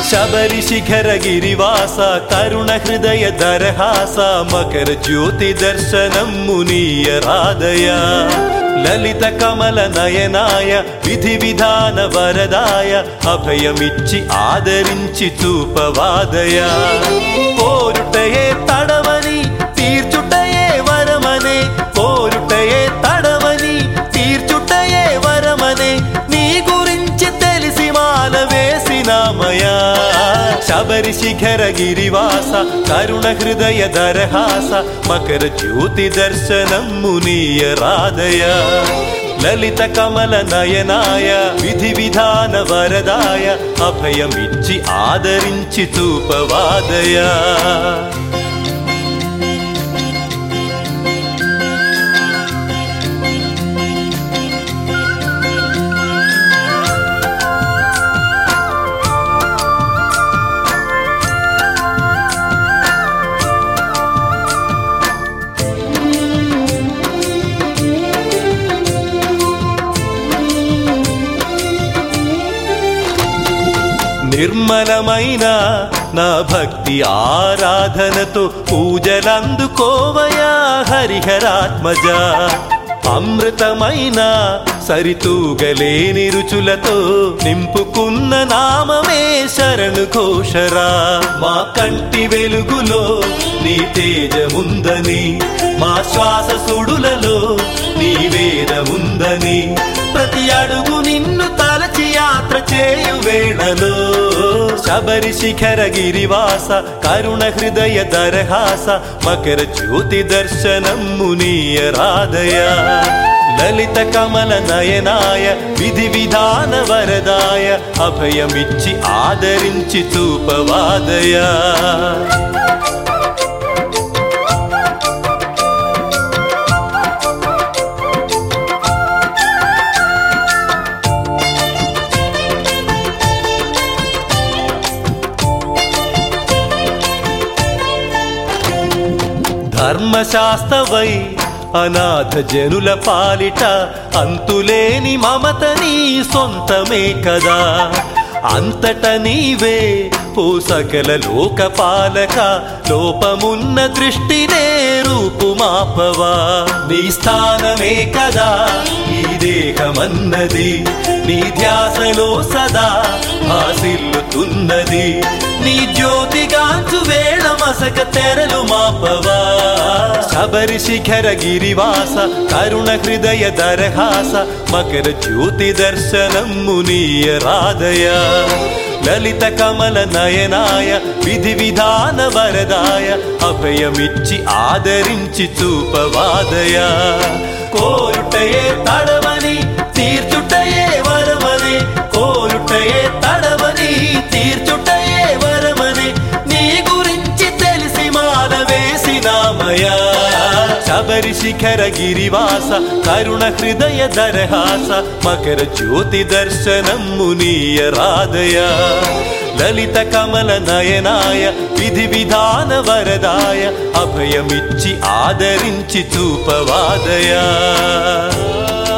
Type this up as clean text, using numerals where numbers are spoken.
శబరి శిఖర గిరివాస కరుణ హృదయ దరహాస మకర జ్యోతి దర్శనం మునీయరాదయ లలిత కమల నయనాయ విధి విధాన వరదాయ అభయమిచ్చి ఆదరించి చూపవాదయ కోరుటయే తడవని తీర్చుటయే వరమనే కోరుటయే తడవని తీర్చుటయే వరమనే నీ గురించి తెలిసి మాల వేసినామయా శబరి శిఖర గిరివాస కరుణ హృదయ దరహాస మకర జ్యోతి దర్శనం మునీయరాదయ లలిత కమల నయనాయ విధి విధాన వరదాయ అభయమిచ్చి ఆదరించి చూపవాదయ నిర్మలమైన నా భక్తి ఆరాధనతో పూజలందుకోవయా హరిహరాత్మజ అమృతమైన సరితూగలేని రుచులతో నింపుకున్న నామమే శరణు ఘోషరా మా కంటి వెలుగులో నీ తేజముందని మా శ్వాస సుడులలో నీ వేదముందని ప్రతి అడుగు నిన్ను తలచి యాత్ర చేయు వేళలో శబరి శిఖర గిరివాస కరుణ హృదయ దరహాస మకర జ్యోతి దర్శనం మునీయరాదయ లలిత కమల నయనాయ విధి విధాన వరదాయ అభయమిచ్చి ఆదరించి చూపవాదయ ధర్మశాస్త్రవై అనాథ జనుల పాలిట అంతులేని మమత నీ సొంతమే కదా అంతట నీవే ఓ సకల లోకపాలక లోపమున్న దృష్టినే రూపుమాపవా నీ స్థానమే కదా ఈ దేహమన్నది నీ ధ్యాసలో సదా భాసిల్లుతున్నది నీ జ్యోతిగాంచు వేళ మసక తెరలు మాపవా శబరి శిఖర గిరివాస కరుణ హృదయ దరహాస మకర జ్యోతి దర్శనం మునీయరాదయ లలిత కమల నయనాయ విధి విధాన వరదాయ అభయమిచ్చి ఆదరించి చూపవాదయ కోరుటయే తడవని తీర్చుటయే వరమని కోరుటయే తడవని తీర్చుటయే వరమని నీ గురించి తెలిసి మాల వేసినామయా శబరి శిఖర గిరివాస కరుణ హృదయ దరహాస మకర జ్యోతి దర్శనం మునీయరాదయ లలిత కమల నయనాయ విధి విధాన వరదాయ అభయమిచ్చి ఆదరించి చూపవాదయ